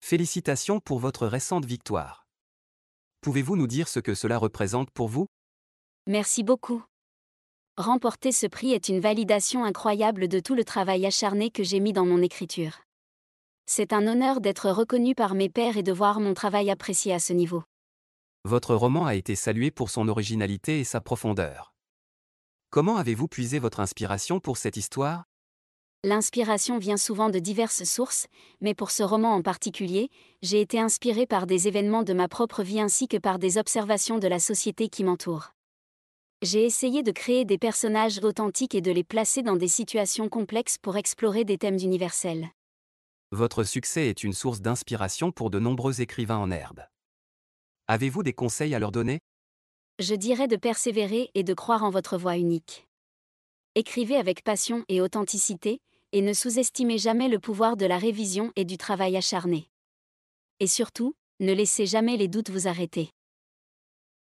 Félicitations pour votre récente victoire. Pouvez-vous nous dire ce que cela représente pour vous? Merci beaucoup. Remporter ce prix est une validation incroyable de tout le travail acharné que j'ai mis dans mon écriture. C'est un honneur d'être reconnu par mes pairs et de voir mon travail apprécié à ce niveau. Votre roman a été salué pour son originalité et sa profondeur. Comment avez-vous puisé votre inspiration pour cette histoire? L'inspiration vient souvent de diverses sources, mais pour ce roman en particulier, j'ai été inspiré par des événements de ma propre vie ainsi que par des observations de la société qui m'entoure. J'ai essayé de créer des personnages authentiques et de les placer dans des situations complexes pour explorer des thèmes universels. Votre succès est une source d'inspiration pour de nombreux écrivains en herbe. Avez-vous des conseils à leur donner? Je dirais de persévérer et de croire en votre voix unique. Écrivez avec passion et authenticité, et ne sous-estimez jamais le pouvoir de la révision et du travail acharné. Et surtout, ne laissez jamais les doutes vous arrêter.